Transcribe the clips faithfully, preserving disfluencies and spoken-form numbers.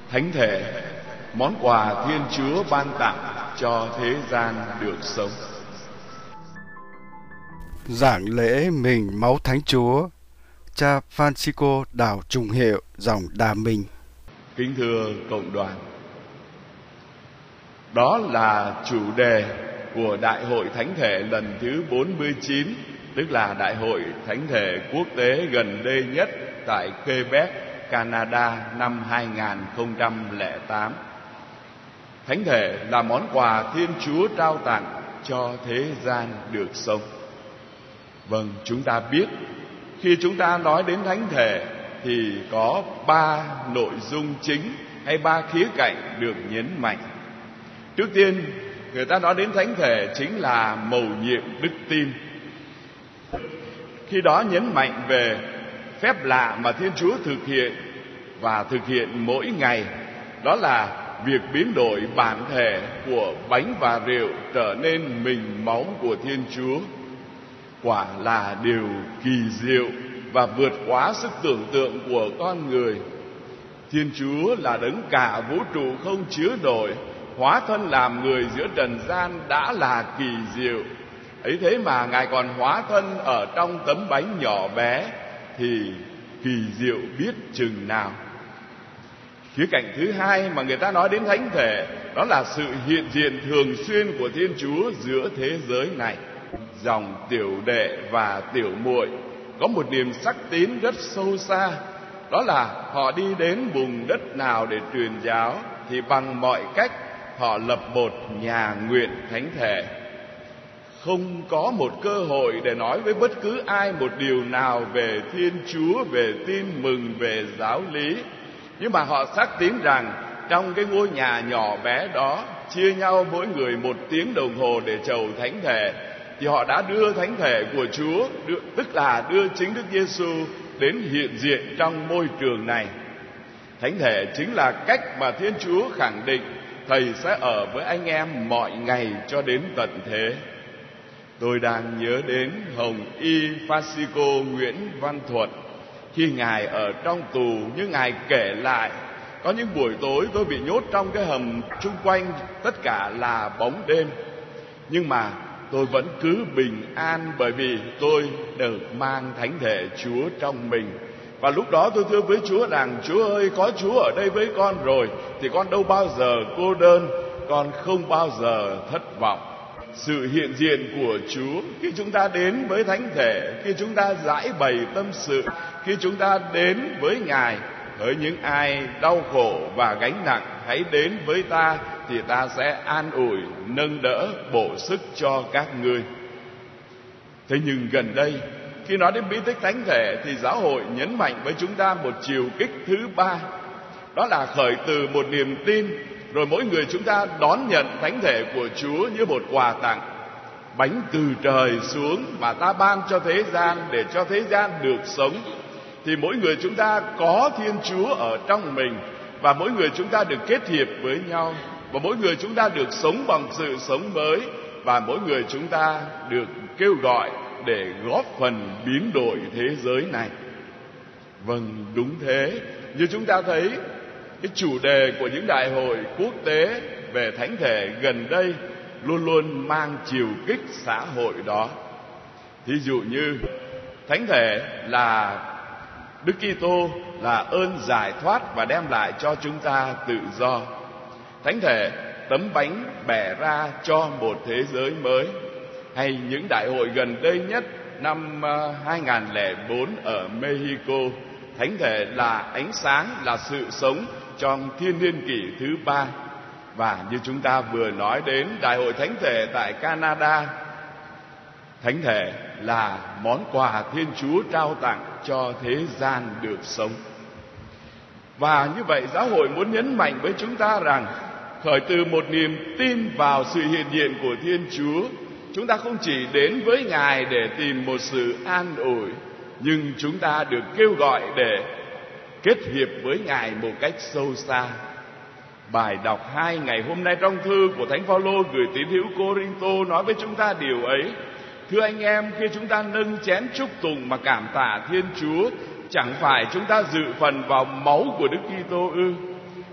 Thánh thể, món quà Thiên Chúa ban tặng cho thế gian được sống. Giảng lễ mình máu Thánh Chúa, cha Francisco Đào Trùng Hiệu, dòng Đà Minh. Kính thưa cộng đoàn, đó là chủ đề của Đại hội Thánh thể lần thứ bốn mươi chín, tức là Đại hội Thánh thể quốc tế gần đây nhất tại Quebec, Canada năm hai không không tám. Thánh thể là món quà Thiên Chúa trao tặng cho thế gian được sống. Vâng, chúng ta biết khi chúng ta nói đến thánh thể thì có ba nội dung chính hay ba khía cạnh được nhấn mạnh. Trước tiên, người ta nói đến thánh thể chính là mầu nhiệm đức tin. Khi đó nhấn mạnh về phép lạ mà Thiên Chúa thực hiện và thực hiện mỗi ngày, đó là việc biến đổi bản thể của bánh và rượu trở nên mình máu của Thiên Chúa. Quả là điều kỳ diệu và vượt quá sức tưởng tượng của con người. Thiên Chúa là đấng cả vũ trụ không chứa nổi, hóa thân làm người giữa trần gian đã là kỳ diệu. Ấy thế mà Ngài còn hóa thân ở trong tấm bánh nhỏ bé thì kỳ diệu biết chừng nào. Khía cạnh thứ hai mà người ta nói đến thánh thể, đó là sự hiện diện thường xuyên của Thiên Chúa giữa thế giới này. Dòng tiểu đệ và tiểu muội có một niềm sắc tín rất sâu xa, đó là họ đi đến vùng đất nào để truyền giáo thì bằng mọi cách họ lập một nhà nguyện thánh thể. Không có một cơ hội để nói với bất cứ ai một điều nào về Thiên Chúa, về tin mừng, về giáo lý, nhưng mà họ xác tín rằng trong cái ngôi nhà nhỏ bé đó, chia nhau mỗi người một tiếng đồng hồ để chầu thánh thể, thì họ đã đưa thánh thể của Chúa, đưa, tức là đưa chính Đức Giêsu đến hiện diện trong môi trường này. Thánh thể chính là cách mà Thiên Chúa khẳng định Thầy sẽ ở với anh em mọi ngày cho đến tận thế. Tôi đang nhớ đến Hồng Y Francisco Nguyễn Văn Thuật. Khi Ngài ở trong tù, như Ngài kể lại, có những buổi tối tôi bị nhốt trong cái hầm, chung quanh tất cả là bóng đêm, nhưng mà tôi vẫn cứ bình an, bởi vì tôi được mang thánh thể Chúa trong mình. Và lúc đó tôi thưa với Chúa rằng: Chúa ơi, có Chúa ở đây với con rồi thì con đâu bao giờ cô đơn, con không bao giờ thất vọng. Sự hiện diện của Chúa khi chúng ta đến với thánh thể, khi chúng ta giải bày tâm sự, khi chúng ta đến với Ngài: Hỡi những ai đau khổ và gánh nặng, hãy đến với ta thì ta sẽ an ủi, nâng đỡ, bổ sức cho các ngươi. Thế nhưng gần đây, khi nói đến bí tích thánh thể thì giáo hội nhấn mạnh với chúng ta một chiều kích thứ ba, đó là khởi từ một niềm tin, rồi mỗi người chúng ta đón nhận thánh thể của Chúa như một quà tặng, bánh từ trời xuống mà ta ban cho thế gian để cho thế gian được sống. Thì mỗi người chúng ta có Thiên Chúa ở trong mình, và mỗi người chúng ta được kết hiệp với nhau, và mỗi người chúng ta được sống bằng sự sống mới, và mỗi người chúng ta được kêu gọi để góp phần biến đổi thế giới này. Vâng, đúng thế. Như chúng ta thấy, cái chủ đề của những đại hội quốc tế về thánh thể gần đây luôn luôn mang chiều kích xã hội đó. Thí dụ như thánh thể là Đức Kitô, là ơn giải thoát và đem lại cho chúng ta tự do. Thánh thể, tấm bánh bẻ ra cho một thế giới mới. Hay những đại hội gần đây nhất năm hai không không bốn ở Mexico, thánh thể là ánh sáng, là sự sống trong thiên niên kỷ thứ ba. Và như chúng ta vừa nói đến đại hội thánh thể tại Canada, thánh thể là món quà Thiên Chúa trao tặng cho thế gian được sống. Và như vậy giáo hội muốn nhấn mạnh với chúng ta rằng khởi từ một niềm tin vào sự hiện diện của Thiên Chúa, chúng ta không chỉ đến với Ngài để tìm một sự an ủi, nhưng chúng ta được kêu gọi để kết hiệp với Ngài một cách sâu xa. Bài đọc hai ngày hôm nay trong thư của Thánh Phaolô gửi tín hữu Cô-rinh-tô nói với chúng ta điều ấy. Thưa anh em, khi chúng ta nâng chén chúc tụng mà cảm tạ Thiên Chúa, chẳng phải chúng ta dự phần vào máu của Đức Kitô ư?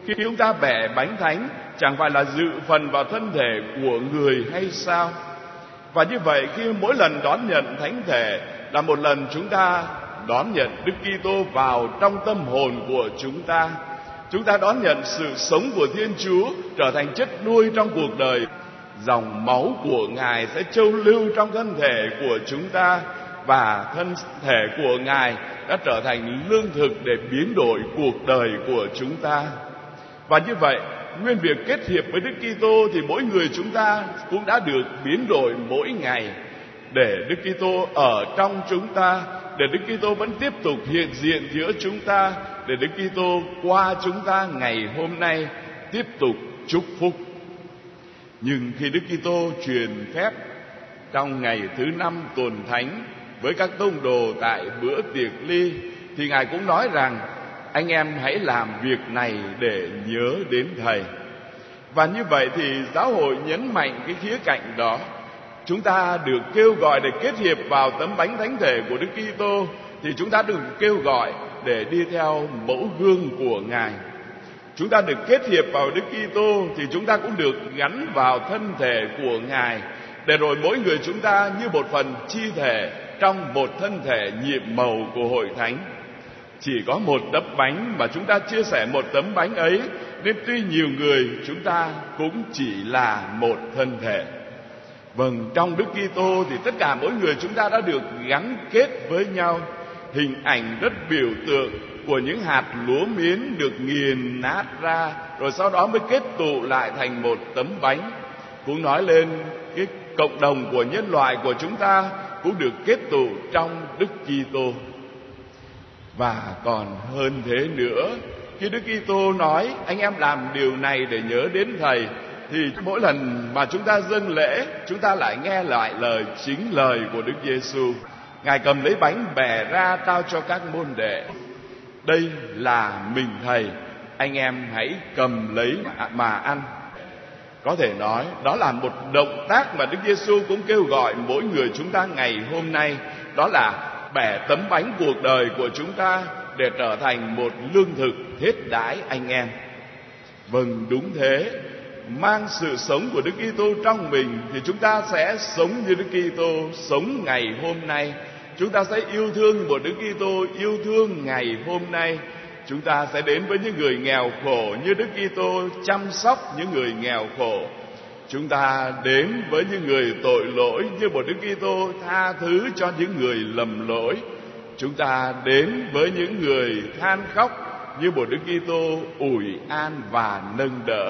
Khi chúng ta bẻ bánh thánh, chẳng phải là dự phần vào thân thể của người hay sao? Và như vậy, khi mỗi lần đón nhận thánh thể là một lần chúng ta đón nhận Đức Kitô vào trong tâm hồn của chúng ta. Chúng ta đón nhận sự sống của Thiên Chúa trở thành chất nuôi trong cuộc đời. Dòng máu của Ngài sẽ châu lưu trong thân thể của chúng ta, và thân thể của Ngài đã trở thành lương thực để biến đổi cuộc đời của chúng ta. Và như vậy, nguyên việc kết hiệp với Đức Kitô thì mỗi người chúng ta cũng đã được biến đổi mỗi ngày, để Đức Kitô ở trong chúng ta, để Đức Kitô vẫn tiếp tục hiện diện giữa chúng ta, để Đức Kitô qua chúng ta ngày hôm nay tiếp tục chúc phúc. Nhưng khi Đức Kitô truyền phép trong ngày thứ năm tuần thánh với các tông đồ tại bữa tiệc ly, thì Ngài cũng nói rằng anh em hãy làm việc này để nhớ đến Thầy. Và như vậy thì giáo hội nhấn mạnh cái khía cạnh đó. Chúng ta được kêu gọi để kết hiệp vào tấm bánh thánh thể của Đức Kitô, thì chúng ta được kêu gọi để đi theo mẫu gương của Ngài. Chúng ta được kết hiệp vào Đức Kitô thì chúng ta cũng được gắn vào thân thể của Ngài, để rồi mỗi người chúng ta như một phần chi thể trong một thân thể nhiệm màu của hội thánh. Chỉ có một tấm bánh mà chúng ta chia sẻ một tấm bánh ấy, nên tuy nhiều người chúng ta cũng chỉ là một thân thể. Vâng, trong Đức Kitô thì tất cả mỗi người chúng ta đã được gắn kết với nhau. Hình ảnh rất biểu tượng của những hạt lúa miến được nghiền nát ra, rồi sau đó mới kết tụ lại thành một tấm bánh, cũng nói lên cái cộng đồng của nhân loại của chúng ta cũng được kết tụ trong Đức Kitô. Và còn hơn thế nữa, khi Đức Kitô nói anh em làm điều này để nhớ đến Thầy, thì mỗi lần mà chúng ta dâng lễ, chúng ta lại nghe lại lời chính lời của Đức Giêsu. Ngài cầm lấy bánh bẻ ra trao cho các môn đệ: đây là mình Thầy, anh em hãy cầm lấy mà ăn. Có thể nói đó là một động tác mà Đức Giêsu cũng kêu gọi mỗi người chúng ta ngày hôm nay, đó là bẻ tấm bánh cuộc đời của chúng ta để trở thành một lương thực thiết đãi anh em. Vâng, đúng thế, mang sự sống của Đức Kitô trong mình thì chúng ta sẽ sống như Đức Kitô sống ngày hôm nay. Chúng ta sẽ yêu thương như một Đức Kitô yêu thương ngày hôm nay. Chúng ta sẽ đến với những người nghèo khổ như Đức Kitô chăm sóc những người nghèo khổ. Chúng ta đến với những người tội lỗi như một Đức Kitô tha thứ cho những người lầm lỗi. Chúng ta đến với những người than khóc như một Đức Kitô ủi an và nâng đỡ.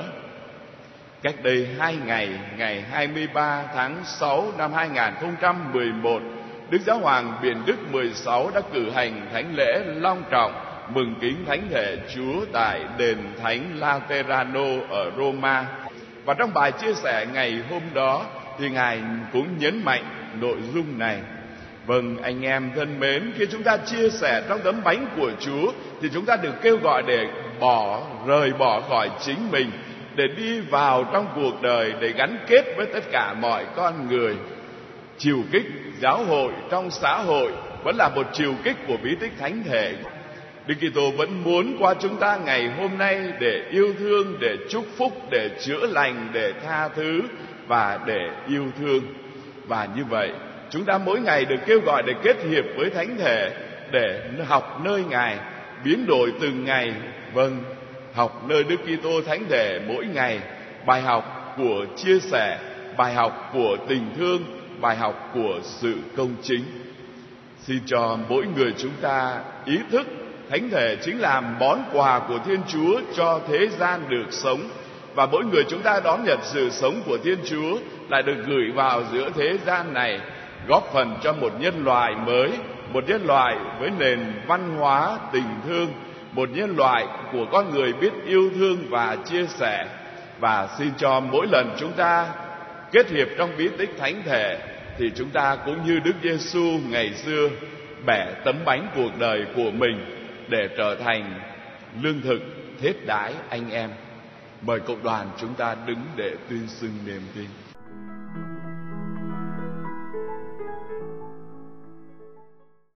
Cách đây hai ngày, ngày hai mươi ba tháng sáu năm hai nghìn không trăm mười một, Đức Giáo hoàng Biển Đức mười sáu đã cử hành thánh lễ long trọng mừng kính thánh thể Chúa tại đền thánh Laterano ở Roma. Và trong bài chia sẻ ngày hôm đó thì Ngài cũng nhấn mạnh nội dung này. Vâng, anh em thân mến, khi chúng ta chia sẻ trong tấm bánh của Chúa thì chúng ta được kêu gọi để bỏ rời bỏ khỏi chính mình, để đi vào trong cuộc đời, để gắn kết với tất cả mọi con người. Chiều kích giáo hội trong xã hội vẫn là một chiều kích của bí tích thánh thể. Đức Kitô vẫn muốn qua chúng ta ngày hôm nay để yêu thương, để chúc phúc, để chữa lành, để tha thứ và để yêu thương. Và như vậy, chúng ta mỗi ngày được kêu gọi để kết hiệp với thánh thể, để học nơi Ngài, biến đổi từng ngày. Vâng, học nơi Đức Kitô thánh thể mỗi ngày, bài học của chia sẻ, bài học của tình thương, bài học của sự công chính. Xin cho mỗi người chúng ta ý thức thánh thể chính là món quà của Thiên Chúa cho thế gian được sống, và mỗi người chúng ta đón nhận sự sống của Thiên Chúa lại được gửi vào giữa thế gian này, góp phần cho một nhân loại mới, một nhân loại với nền văn hóa tình thương, một nhân loại của con người biết yêu thương và chia sẻ. Và xin cho mỗi lần chúng ta kết hiệp trong bí tích thánh thể thì chúng ta cũng như Đức Giêsu ngày xưa bẻ tấm bánh cuộc đời của mình để trở thành lương thực thiết đãi anh em. Mời cộng đoàn chúng ta đứng để tuyên xưng niềm tin.